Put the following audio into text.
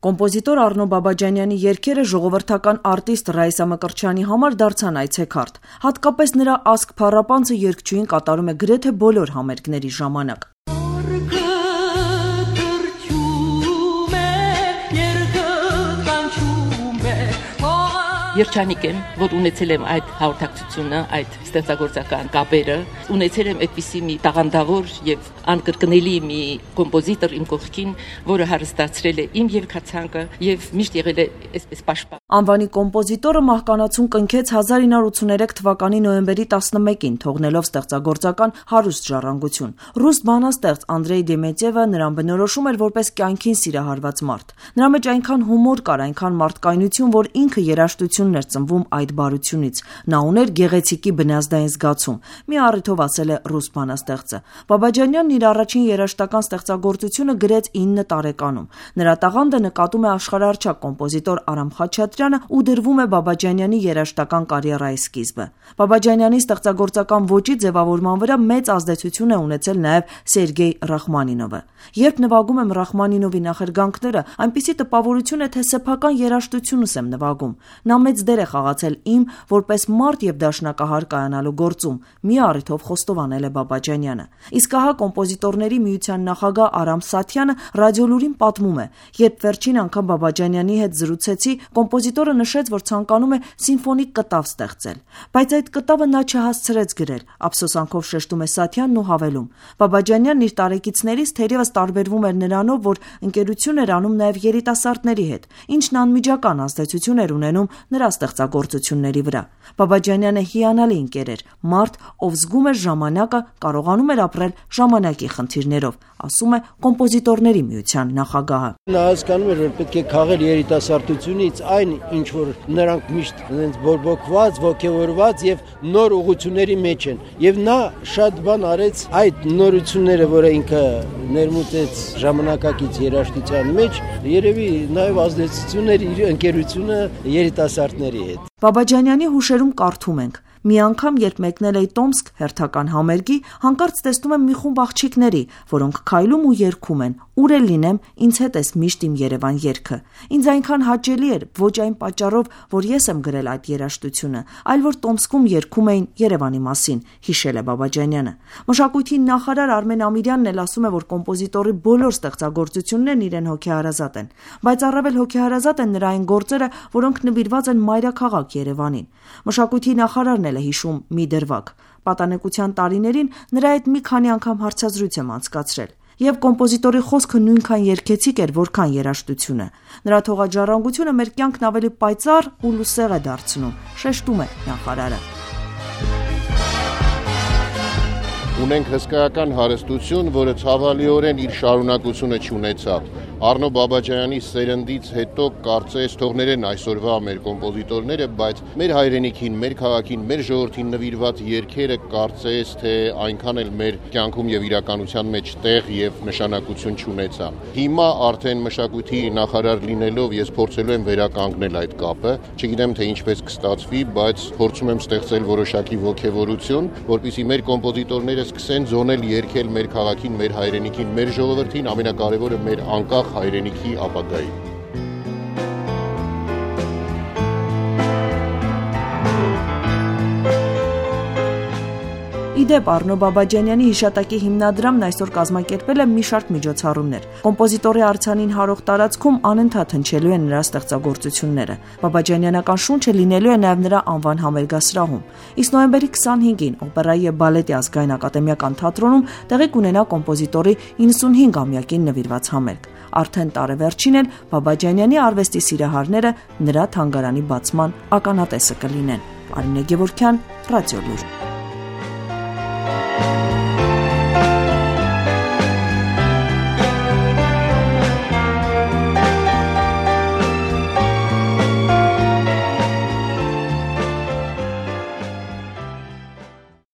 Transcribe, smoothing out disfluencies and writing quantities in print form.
Կոմպոզիտոր Առնո Բաբաջանյանի երգերը ժողովրդական արտիստ Ռայսա Մկրտչյանի համար դարձան այցեքարտ, հատկապես նրա ասք փառապանցը երգչուհին կատարում է գրեթե բոլոր համերգների ժամանակ։ Երջանիկ եմ, որ ունեցել եմ այդ հաղորդակցությունը, այդ ստեղծագործական կապերը, ունեցել եմ այդպիսի մի տաղանդավոր եւ անկրկնելի մի կոմպոզիտոր իմ կողքին, որը հարստացրել է իմ երգացանկը եւ միշտ եղել է այսպես պաշտպան։ Անվանի կոմպոզիտորը մահկանացուն կնքեց 1983 թվականի նոյեմբերի 11-ին, թողնելով ստեղծագործական հարուստ ժառանգություն։ Ռուս բանաստեղծ Անդրեյ Դեմետյևը նրան բնորոշում էր որպես կյանքին սիրահարված մարդ։ Նրա մեջ այնքան հումոր կար, այնքան մարդկայնություն, որ ինքը երաժշտությունն էր ծնվում այդ բարությունից։ Նա ուներ գեղեցիկի բնազդային զգացում։ Մի առիթով ասել է ռուս բանաստեղծը։ Բաբաջանյանն իր առաջին երաժշտական ստեղծագործությունը գրեց 9 տարեկանում։ Նրա տաղանդը նկատում է աշխարհահռչակ կոմպոզիտոր Արամ Խաչատրյանը ու դրվում է Բաբաջանյանի երաժշտական կարիերայի սկիզբը։ Բաբաջանյանի ստեղծագործական ոճի ձևավորման վրա մեծ ազդեցություն է ունեցել նաև Սերգեյ Ռախմանինովը։ Երբ նվագում եմ Ռախմանինովի նախերգանքները, այնպիսի տպավորություն է, թե սեփական երաժշտությունս եմ նվագում։ Նա մեծ դեր է խաղացել իմ որպես մարդ եւ դաշնակահար կայանալու գործում, մի առիթով խոստովանել է Բաբաջանյանը։ Իսկ ահա կոմպոզիտորների միության նախագահ Արամ Սաթյանը ռադիոլուրին պատմում է, երբ վերջին անգամ Բաբաջանյանի հետ զրուցեցի, կոմպոզիտորը նշեց, որ ցանկանում է սիմֆոնիկ կտավ ստեղծել, բայց այդ կտավը նա չհասցրեց գրել, ափսոսանքով շեշտում է Սաթյանն ու հավելում. Բաբաջանյանն իր տարեկիցներից թերևս տարբերվում էր նրանով, որ ընկերություն էր անում նաև երիտասարդների հետ, ինչն անմիջական ազդեցություն էր ունենում նրա ստեղծագործությունների վրա։ Բաբաջանյանը հիանալի ընկեր էր, մարդ, ով զգում էր ժամանակը, կարողանում էր ապրել ժամանակի խնդիրներով, ասում է կոմպոզիտորների միության նախագահը։ Նա հասկանում էր, որ պետք է քաղել երիտասարդությունից այն, ինչ որ նրանք միշտ բորբոքված, ոգևորված եւ նոր ուղղությունների մեջ են։ Եվ նա շատ բան արեց այդ նորությունները, որը ինքը ներմուծեց ժամանակակից երաժշտության մեջ, երևի նաեւ ազդեցություն էր իր ընկերությունը երիտասարդների հետ։ Բաբաջանյանի հուշերում կարդում ենք. Մի անգամ, երբ մեկնել էի Տոմսկ հերթական համերգի, հանկարծ տեսնում եմ մի խումբ աղջիկների, որոնք քայլում ու երգում են։ Ուր էլ լինեմ, ինձ հետ էս միշտ իմ Երևան երգը։ Ինձ այնքան հաճելի էր, ոչ այն պատճառով, որ ես եմ գրել այդ երաժշտությունը, այլ որ Տոմսկում երգում էին Երևանի մասին, հիշել է Բաբաջանյանը։ Մշակույթի նախարար Արմեն Ամիրյանն էլ ասում է, որ կոմպոզիտորի բոլոր ստեղծագործություններն իրեն հոգեհարազատ են, բայց առավել հոգեհարազատ են նրա այն գործերը, որոնք նվիրված են մայրաքաղաք Երևանին։ Մշակույթի նախարարն էլ է հիշում մի դրվագ։ Պատանեկության տարիներին նրա հետ մի քանի անգամ հարցազրույց եմ անցկացրել։ Եվ կոմպոզիտորի խոսքը նույնքան երգեցիկ էր, որքան երաժշտությունը։ Նրա թողած ժառանգությունը մեր կյանքն ավելի պայծառ ու լուսեղ է դարձնում, շեշտում է նախարարը։ Ունենք հսկայական հարստություն, որը ցավալիորեն իր շարունակությունը չունեցավ։ Առնո Բաբաջանյանի սերնդից հետո կարծես թողներեն այսօրվա մեր կոմպոզիտորները, բայց մեր հայրենիքին, մեր քաղաքին, մեր ժողովրդին նվիրված երգերը կարծես թե այնքան էլ մեր կյանքում եւ իրականության մեջ տեղ եւ նշանակություն չունեցան։ Հիմա արդեն մշակույթի նախարար լինելով ես փորձելու եմ վերականգնել այդ կապը, չգիտեմ թե ինչպես կստացվի, բայց փորձում եմ ստեղծել որոշակի ոգևորություն, որպեսզի մեր կոմպոզիտորները սկսեն զոնել երգել մեր քաղաքին, մեր հայրենիքին, մեր ժողովրդին, ամենակարևորը մեր անկախ հայրենիքի ապագային։ Իդեպ Առնո Բաբաջանյանի հիշատակի հիմնադրամն այսօր կազմակերպել է մի շարք միջոցառումներ։ Կոմպոզիտորի արձանին հարող տարածքում անընդհատ հնչելու են նրա ստեղծագործությունները։ Բաբաջանյանական շունչը լինելու է նաև նրա անվան համերգասրահում։ Իսկ նոյեմբերի 25-ին օպերայի եւ բալետի ազգային ակադեմիական թատրոնում տեղի կունենա կոմպոզիտորի 95-ամյակին նվիրված համերգ։ Արդեն տարեվերջին էլ Բաբաջանյանի արվեստի սիրահարները նրա թանգարանի բացման ականատեսը կլինեն։ Արինե Գևորգյան, Ռադիոլուր։